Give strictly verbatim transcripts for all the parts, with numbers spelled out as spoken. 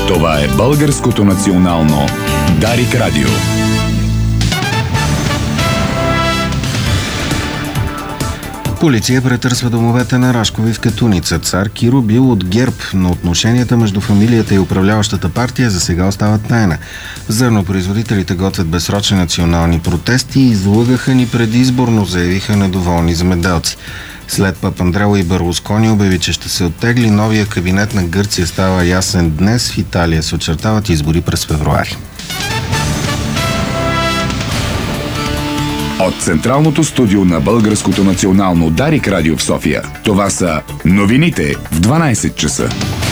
Това е Българското национално Дарик Радио. Полиция претърсва домовете на Рашкови в Катуница. Цар Киро бил от ГЕРБ, но отношенията между фамилията и управляващата партия за сега остават тайна. Зърнопроизводителите готвят безсрочни национални протести и излъгаха ни предизборно, заявиха недоволни земеделци. След Папандрео и Берлускони обяви, че ще се оттегли, новия кабинет на Гърция става ясен днес. В Италия се очертават избори през февруари. От Централното студио на Българското национално Дарик Радио в София, това са новините в дванайсет часа.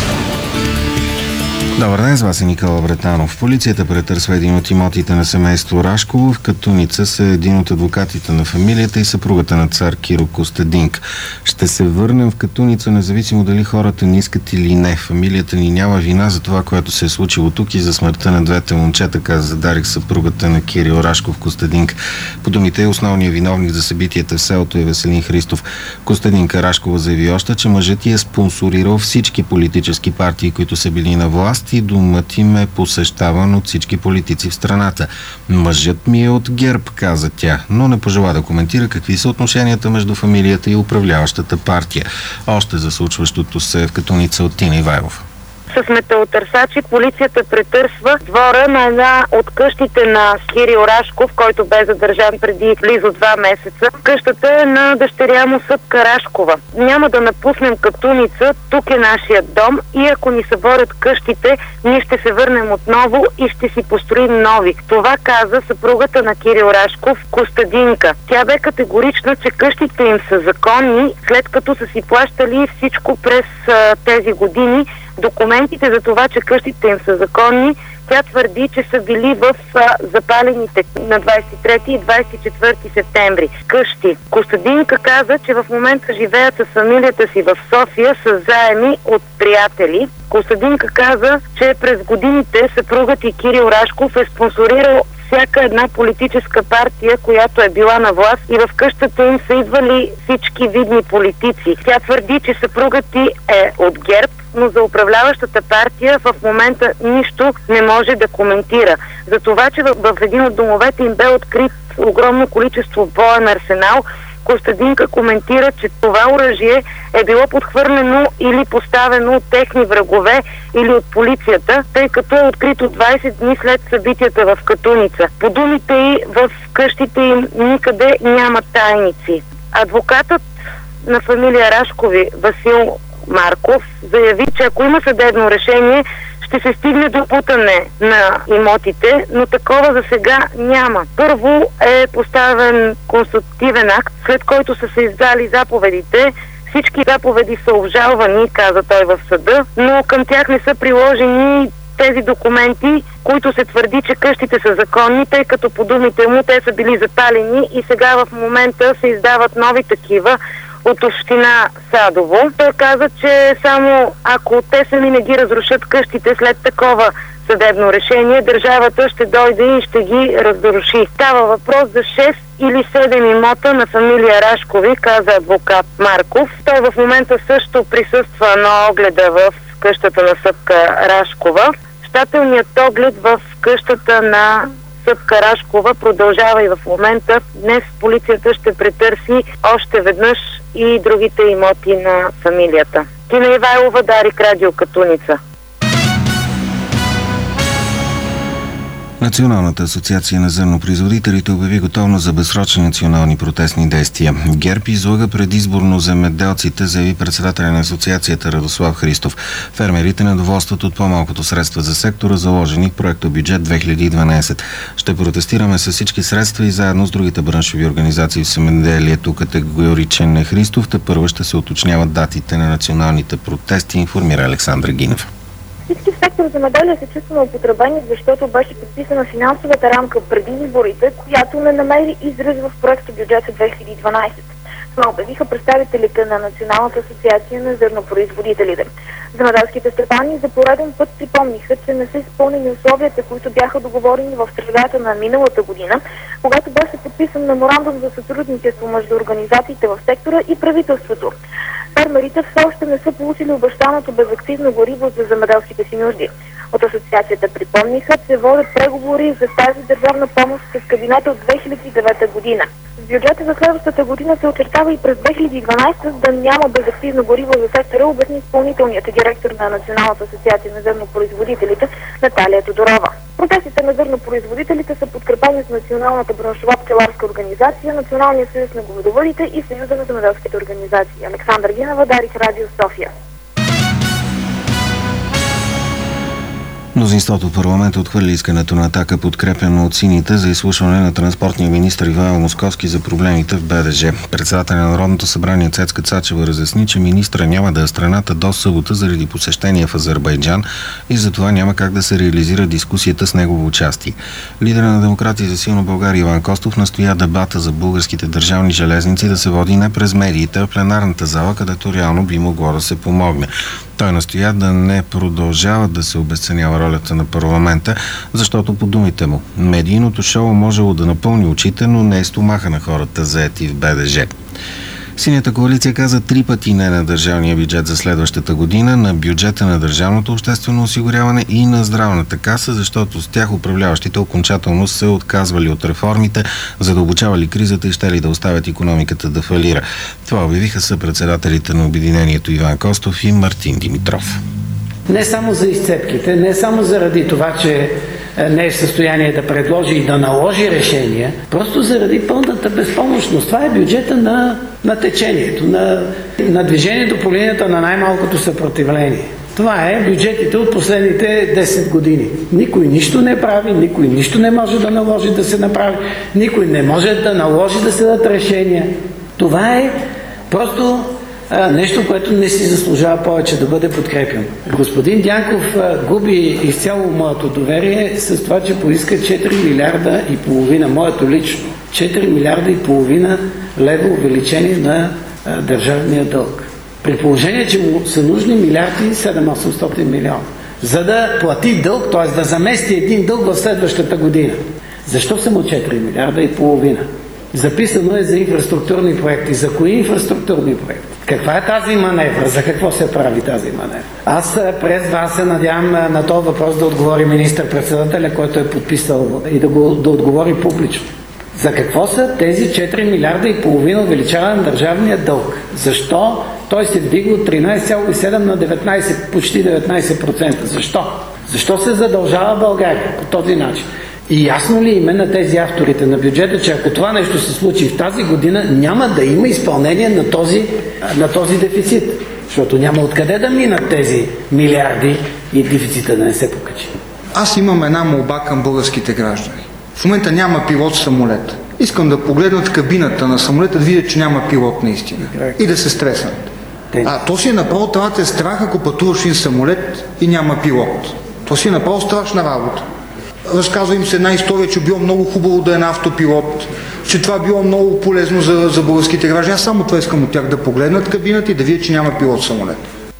Добър ден, с вас е Никола Бретанов. Полицията претърсва един от имотите на семейство Рашково. В Катуница са един от адвокатите на фамилията и съпругата на цар Киро Костадинка. Ще се върнем в Катуница, независимо дали хората не искат или не. Фамилията ни няма вина за това, което се е случило тук и за смъртта на двете момчета, каза Дарик, съпругата на Кирил Рашков Костадинка. По думите е основният виновник за събитията в селото е Веселин Христов. Костадинка Рашкова заяви още, че мъжът й е спонсорирал всички политически партии, които са били на власт, и домът им е посещаван от всички политици в страната. Мъжът ми е от ГЕРБ, каза тя, но не пожела да коментира какви са отношенията между фамилията и управляващата партия. Още за случващото се в Катуница от Тина Ивайлов. С металотърсачи полицията претърсва двора на една от къщите на Кирил Рашков, който бе задържан преди близо два месеца. Къщата е на дъщеря му Събка Рашкова. Няма да напуснем Катуница, тук е нашия дом и ако ни съборят къщите, ние ще се върнем отново и ще си построим нови. Това каза съпругата на Кирил Рашков, Костадинка. Тя бе категорична, че къщите им са законни, след като са си плащали всичко през а, тези години. Документите за това, че къщите им са законни, тя твърди, че са били в а, запалените на двайсет и трети и двайсет и четвърти септември къщи. Костадинка каза, че в момента живеят с фамилията си в София с заеми от приятели. Костадинка каза, че през годините съпругът и Кирил Рашков е спонсорирал всяка една политическа партия, която е била на власт, и в къщата им са идвали всички видни политици. Тя твърди, че съпругът ти е от ГЕРБ, но за управляващата партия в момента нищо не може да коментира. За това, че в, в един от домовете им бе открит огромно количество боен арсенал, Костадинка коментира, че това оръжие е било подхвърлено или поставено от техни врагове или от полицията, тъй като е открито двайсет дни след събитията в Катуница. По думите й, в къщите им никъде няма тайници. Адвокатът на фамилия Рашкови, Васил Марков, заяви, че ако има съдебно решение, ще се стигне до путане на имотите, но такова за сега няма. Първо е поставен констативен акт, след който са се издали заповедите. Всички заповеди са обжалвани, каза той в съда, но към тях не са приложени тези документи, които се твърди, че къщите са законни, тъй като по думите му те са били запалени и сега в момента се издават нови такива от община Садово. Той каза, че само ако те сами не ги разрушат къщите след такова съдебно решение, държавата ще дойде и ще ги разруши. Става въпрос за шест или седем имота на фамилия Рашкови, каза адвокат Марков. Той в момента също присъства на огледа в къщата на Събка Рашкова. Щателният оглед в къщата на Събка Рашкова продължава и в момента. Днес полицията ще претърси още веднъж и другите имоти на фамилията. Тина Ивайлова, Дарик Радио, Катуница. Националната асоциация на зърнопроизводителите обяви готовност за безсрочни национални протестни действия. ГЕРБ излага предизборно земеделците, заяви председателя на асоциацията Радослав Христов. Фермерите недоволстват от по-малкото средства за сектора, заложени в проекта бюджет две хиляди и дванайсет. Ще протестираме с всички средства и заедно с другите браншови организации в земеделието, категоричен е Христов. Тепърва ще се уточняват датите на националните протести, информира Александра Гинев. Всички в сектор земеделие се чувстваме употребени, защото беше подписана финансовата рамка преди изборите, която не намери израз в проекта бюджет две хиляди и дванайсет. Това обявиха представителите на Националната асоциация на зърнопроизводителите. Земеделските стопани за пореден път припомниха, че не са изпълнени условията, които бяха договорени в средата на миналата година, когато беше подписан меморандум за сътрудничество между организациите в сектора и правителството. Фермерите все още не са получили обещаното безакцизно гориво за земеделските си нужди. От асоциацията припомниха, че водят преговори за тази държавна помощ с кабинета от две хиляди и девета година. В бюджета за следващата година се очертава и през две хиляди и дванадесета да няма безакцизно гориво за сектора, обясни изпълнителният директор на Националната асоциация на зърнопроизводителите Наталия Тодорова. Протестите на зърнопроизводителите са подкрепени с Националната браншова пчеларска организация, Националния съюз на говедовъдите и Съюза на земеделските организации. Александър Гинева, Дарик Радио, София. Мнозинството в парламента отхвърли искането на Атака, подкрепено от сините, за изслушване на транспортния министър Ивайло Московски за проблемите в БДЖ. Председателя на Народното събрание Цецка Цачева разясни, че министъра няма да е в страната до събота заради посещение в Азербайджан и затова няма как да се реализира дискусията с негово участие. Лидера на Демократи за силна България Иван Костов настоя дебата за българските държавни железници да се води не през медиите, а в пленарната зала, където реално би могло да се помогне. Той настоя да не продължава да се обесценява ролята на парламента, защото по думите му медийното шоу можело да напълни очите, но не е стомаха на хората заети в БДЖ. Синята коалиция каза три пъти не на държавния бюджет за следващата година, на бюджета на държавното обществено осигуряване и на здравната каса, защото с тях управляващите окончателно се отказвали от реформите, задълбочавали кризата и щели да оставят икономиката да фалира. Това обявиха съпредседателите на обединението Иван Костов и Мартин Димитров. Не само за изцепките, не само заради това, че не е в състояние да предложи и да наложи решения, просто заради пълната безпомощност. Това е бюджета на, на течението, на, на движението по линията на най-малкото съпротивление. Това е бюджетите от последните десет години. Никой нищо не прави, никой нищо не може да наложи да се направи, никой не може да наложи да се дадат решения. Това е просто а, нещо, което не си заслужава повече да бъде подкрепено. Господин Дянков а, губи изцяло моето доверие с това, че поиска четири милиарда и половина, моето лично, четири милиарда и половина лева увеличение на а, държавния дълг. При положение, че му са нужни милиарди и седемстотин до осемстотин милиона, за да плати дълг, т.е. да замести един дълг в следващата година. Защо са му четири милиарда и половина? Записано е за инфраструктурни проекти. За кои инфраструктурни проекти? Каква е тази маневра? За какво се прави тази маневра? Аз през вас се надявам на този въпрос да отговори министър-председателя, който е подписал, и да, го, да отговори публично. За какво са тези четири милиарда и половина увеличаване на държавния дълг? Защо той се вдига от тринадесет цяло и седем на деветнадесет, почти деветнадесет процента? Защо? Защо се задължава България по този начин? И ясно ли им е на тези авторите на бюджета, че ако това нещо се случи в тази година, няма да има изпълнение на този, на този дефицит? Защото няма откъде да минат тези милиарди и дефицита да не се покачи. Аз имам една молба към българските граждани. В момента няма пилот в самолет. Искам да погледна в кабината на самолета, да видя, че няма пилот наистина. И да се стреснат. А то си е направо, трябва да е страх, ако пътуваш в самолет и няма пилот. То си е направо страшна работа. Разказва им се една история, че било много хубаво да е на автопилот, че това било много полезно за, за българските граждани. Аз само това искам от тях, да погледнат кабината и да видят, че няма пилот в самолет.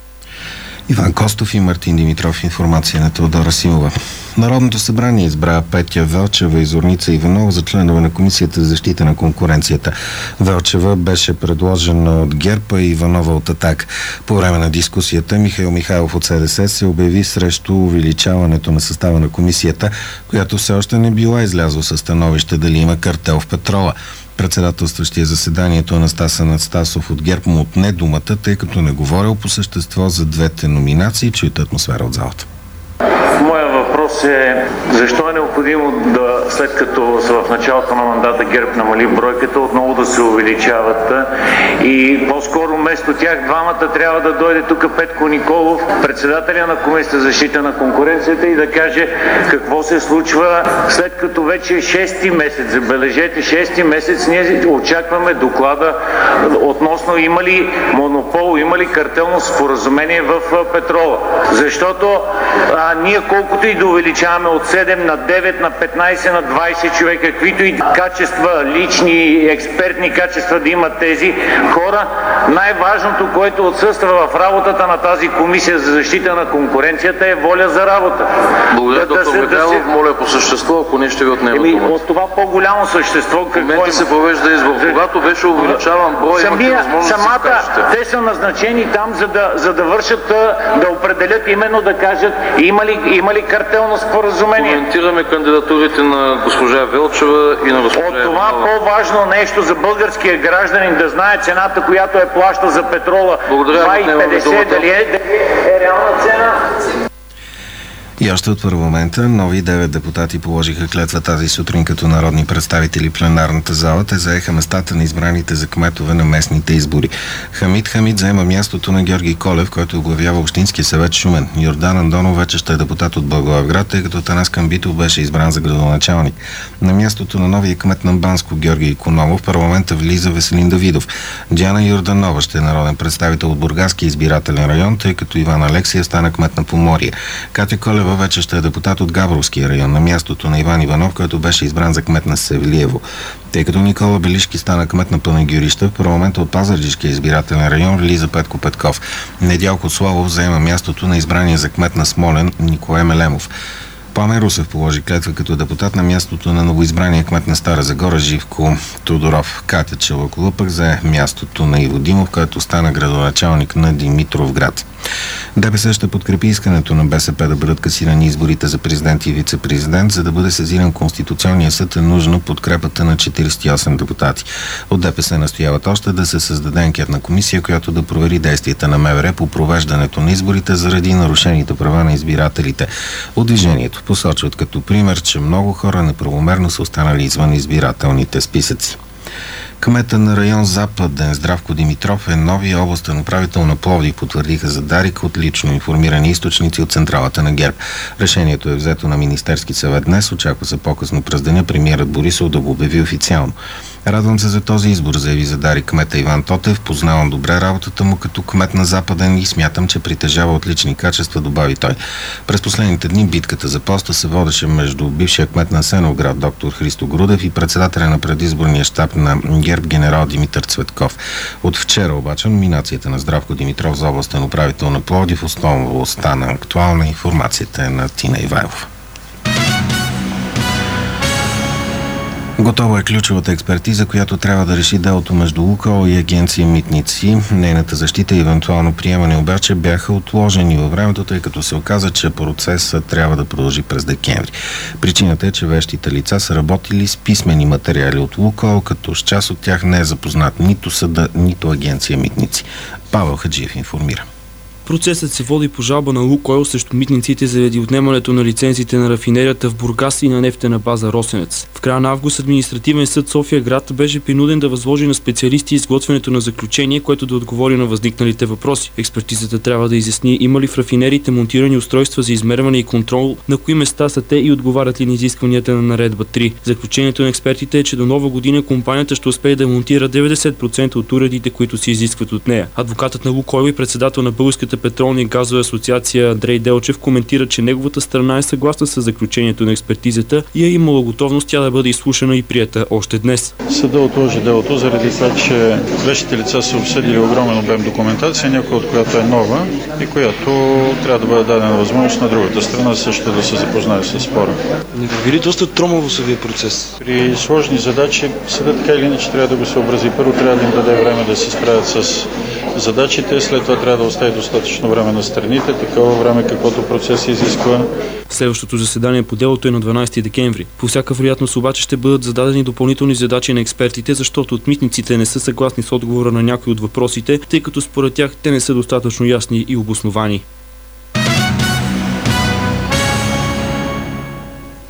Иван Костов и Мартин Димитров. Информация на Теодора Симова. Народното събрание избра Петя Велчева и Зорница Иванова за членове на Комисията за защита на конкуренцията. Велчева беше предложена от ГЕРБ и Иванова от Атак. По време на дискусията Михаил Михайлов от СДС се обяви срещу увеличаването на състава на комисията, която все още не била излязла със становище дали има картел в петрола. Председателстващия заседанието Анастас Анастасов от ГЕРБ му отне думата, тъй като не говорил по същество за двете номинации. Чуйте атмосфера от залата. Моя въпрос е: защо е необходимо да, след като в началото на мандата ГЕРБ намали бройката, отново да се увеличават, и по-скоро вместо тях двамата трябва да дойде тук Петко Николов, председателя на Комисията за защита на конкуренцията, и да каже какво се случва, след като вече шести месец, забележете, шести месец ние очакваме доклада относно има ли монопол, има ли картелно споразумение в петрола. Защото а, ние колкото и да увеличаваме увеличаваме от седем на девет, на петнайсет, на двайсет човека, каквито и качества, лични, експертни качества да имат тези хора. Най-важното, което отсъства в работата на тази комисия за защита на конкуренцията, е воля за работа. Благодаря, доктор да, Михайлов. Да се... Моля по същество, ако не ще ви отнема Еми, от това по-голямо същество, какво има? се провежда избор. Когато беше увеличаван брой, Самия, имате възможност самата, да се кажете. Те са назначени там, за да, за да вършат, да определят, именно да кажат има ли, има ли картелно споразумение. Коментираме кандидатурите на госпожа Велчева и на госпожа От това Иванова. По-важно нещо за българския гражданин да знае цената, която е плаща за петрола. два и петдесет, дали е, дали е реална цена. И още от първо момента нови девет депутати положиха клетва тази сутрин като народни представители в пленарната зала. Те заеха местата на избраните за кметове на местните избори. Хамид Хамид заема мястото на Георги Колев, който оглавява Общинския съвет Шумен. Йордан Андонов вече ще е депутат от Благоевград, тъй като Танас Камбитов беше избран за градоначалник. На мястото на новия кмет на Банско Георги Икономов в парламента влиза Веселин Давидов. Диана Йорданова ще е народен представител от Бургаския избирателен район, тъй като Иван Алексия стана кмет на Поморие. Катя Колева вече ще е депутат от Габровския район на мястото на Иван Иванов, който беше избран за кмет на Севлиево. Тъй като Никола Белишки стана кмет на Панагюрище, в парламента от Пазарджишкия избирателен район влиза Петко Петков. Недялко Славов заема мястото на избрания за кмет на Смолен Николай Мелемов. Пламен Русев положи клетва като депутат на мястото на новоизбрания кмет на Стара Загора Живко Тодоров. Катя Чалъкова пък зае мястото на Иво Димов, който стана градоначалник на Димитровград. ДПС ще подкрепи искането на БСП да бъдат касирани изборите за президент и вице-президент. За да бъде сезиран Конституционния съд е нужно подкрепата на четирийсет и осем депутати. От ДПС настояват още да се създаде анкетна комисия, която да провери действията на МВР по провеждането на изборите заради нарушените права на избирателите. От движението посочват като пример, че много хора неправомерно са останали извън избирателните списъци. Кмета на район Западен Здравко Димитров е новия областен управител на Пловдив, потвърдиха за Дарик от лично информирани източници от централата на ГЕРБ. Решението е взето на Министерски съвет днес. Очаква се по-късно през деня премиерът Борисов да го обяви официално. Радвам се за този избор, заяви за Дарик кмета Иван Тотев. Познавам добре работата му като кмет на Западен и смятам, че притежава отлични качества, добави той. През последните дни битката за поста се водеше между бившия кмет на Асеновград доктор Христо Грудев и председателя на предизборния щаб на ГЕРБ генерал Димитър Цветков. От вчера обаче номинацията на Здравко Димитров за областен управител на Пловдив основно остана актуална. Информацията е на Тина Ивайлов. Готова е ключовата експертиза, която трябва да реши делото между Лукойл и агенция Митници. Нейната защита и евентуално приемане обаче бяха отложени във времето, тъй като се оказа, че процесът трябва да продължи през декември. Причината е, че вещите лица са работили с писмени материали от Лукойл, като с част от тях не е запознат нито съда, нито агенция Митници. Павел Хаджиев информира. Процесът се води по жалба на Лукойл срещу митниците заради отнемането на лицензите на рафинерията в Бургас и на нефтена база Росенец. В края на август административен съд София град беше принуден да възложи на специалисти изготвянето на заключение, което да отговори на възникналите въпроси. Експертизата трябва да изясни има ли в рафинериите монтирани устройства за измерване и контрол, на кои места са те и отговарят ли на изискванията на наредба три. Заключението на експертите е, че до нова година компанията ще успее да монтира деветдесет процента от уредите, които се изискват от нея. Адвокатът на Лукойл и председател на Българската петролна и газова асоциация Андрей Делчев коментира, че неговата страна е съгласна с заключението на експертизата и е имала готовност тя да бъде изслушана и приета още днес. Съда отложи делото заради това, че вещите лица са обсъдили огромен обем документация, някоя от която е нова и която трябва да бъде дадена възможност на другата страна също да се запознае с спора. Не ви ли доста тромаво съдия процес? При сложни задачи съдът така или иначе трябва да го съобрази. Първо трябва да им даде време да се справят с задачите, след това трябва да остави достатъчно време на страните, такова време каквото процес изисква. Следващото заседание по делото е на дванадесети декември. По всяка вероятност обаче ще бъдат зададени допълнителни задачи на експертите, защото от митниците не са съгласни с отговора на някои от въпросите, тъй като според тях те не са достатъчно ясни и обосновани.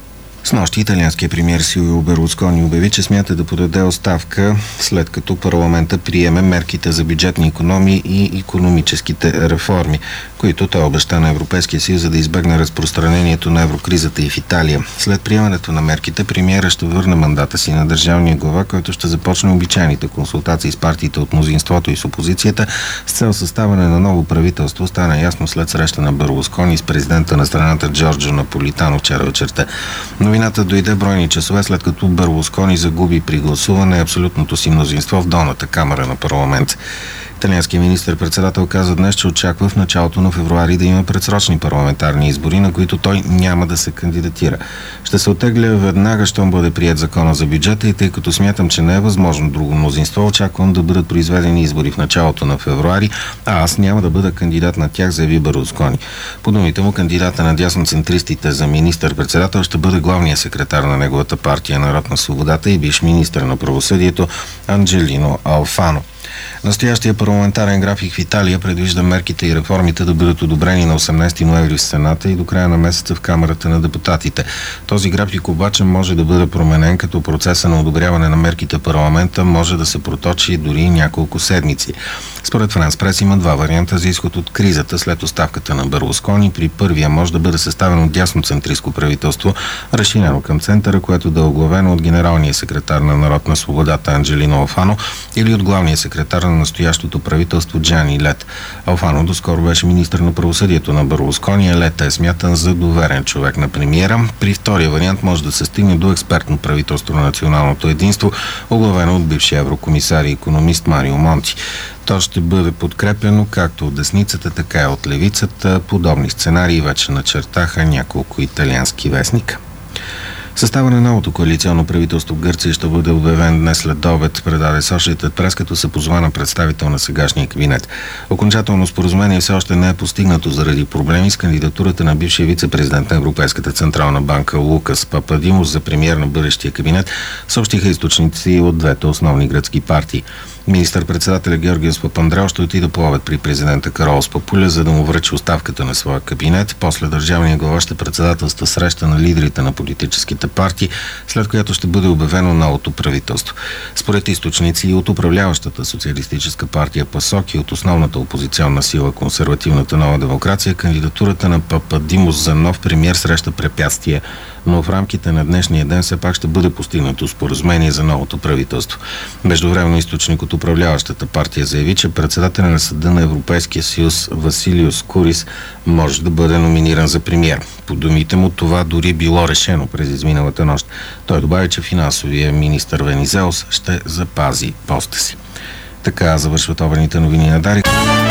Снощи италианският премиер Силвио Берлускони обяви, че смята да подаде оставка, след като парламента приеме мерките за бюджетни икономии и икономическите реформи, които той обеща на Европейския съюз, за да избегне разпространението на еврокризата и в Италия. След приемането на мерките, премиера ще върне мандата си на държавния глава, който ще започне обичайните консултации с партиите от мнозинството и с опозицията с цел съставяне на ново правителство. Стана ясно след среща на Берлускони с президента на страната Джорджо Наполитано вчера вечерта. Новината дойде бройни часове, след като Берлускони загуби при гласуване абсолютното си мнозинство в долната камара на парламент. Италианският министър-председател каза днес, че очаква в началото на февруари да има предсрочни парламентарни избори, на които той няма да се кандидатира. Ще се оттегля веднага, щом бъде приет закона за бюджета, и тъй като смятам, че не е възможно друго мнозинство, очаквам да бъдат произведени избори в началото на февруари, а аз няма да бъда кандидат на тях, заяви Берлускони. По думите му, кандидата на дясноцентристите за министър-председател ще бъде главният секретар на неговата партия Народ на свободата и бивш министър на правосъдието Анджелино Алфано. Настоящия парламентарен график в Италия предвижда мерките и реформите да бъдат одобрени на осемнадесети ноември в Сената и до края на месеца в Камарата на депутатите. Този график обаче може да бъде променен, като процеса на одобряване на мерките в парламента може да се проточи дори няколко седмици. Според Франс Прес има два варианта за изход от кризата след оставката на Берлускони. При първия може да бъде съставено от дясноцентристко правителство, разширено към центъра, което да е оглавено от генералния секретар на Народ на свободата Анджелино Алфано или от главния секретар на настоящото правителство Джани Лет. Алфано доскоро беше министър на правосъдието на Берлускони, а Лет е смятан за доверен човек на премиера. При втория вариант може да се стигне до експертно правителство на националното единство, оглавено от бившия еврокомисар и икономист Марио Монти. То ще бъде подкрепено както от десницата, така и от левицата. Подобни сценарии вече начертаха няколко италиански вестника. Състава на новото коалиционно правителство в Гърция ще бъде обявен днес след обед, предаде Associated Press, като се позова на представител на сегашния кабинет. Окончателно споразумение все още не е постигнато заради проблеми с кандидатурата на бившия вице-президент на Европейската централна банка Лукас Пападимос за премиер на бъдещия кабинет, съобщиха източници от двете основни гръцки партии. Министър-председателя Георгиос Папандреou ще отиде по обед при президента Каролос Папуля, за да му връчи оставката на своя кабинет. После държавния глава ще председателства среща на лидерите на политическите партии, след която ще бъде обявено новото правителство. Според източници и от управляващата социалистическа партия ПАСОК и от основната опозиционна сила Консервативната нова демокрация, кандидатурата на Пападимос за нов премиер среща препятствия, но в рамките на днешния ден все пак ще бъде постигнато споразумение за новото правителство. Междувременно източник от управляващата партия заяви, че председателя на Съда на Европейския съюз Василиос Курис може да бъде номиниран за премиер. По думите му, това дори било решено през изминалата нощ. Той добави, че финансовия министър Венизелос ще запази поста си. Така завършват обедните новини на Дарик.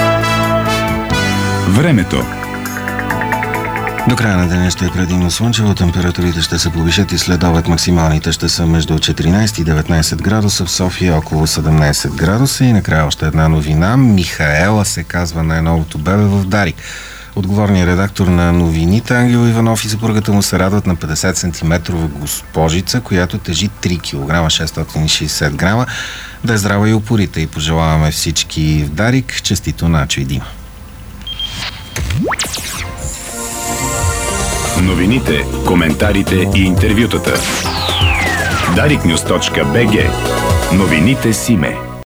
Времето. До края на деня ще е предимно слънчево, температурите ще се повишат и след обед максималните ще са между четиринадесет и деветнадесет градуса, в София около седемнадесет градуса. И накрая още една новина. Михаела се казва най-новото бебе в Дарик. Отговорният редактор на новините Ангел Иванов и съпругата му се радват на петдесет сантиметрова госпожица, която тежи три килограма шестстотин и шестдесет грама. Да е здрава и упорита, и пожелаваме всички в Дарик. Честито Начо и Дима. Новините, коментарите и интервютата. дарик нюз точка би джи. Новините Симе.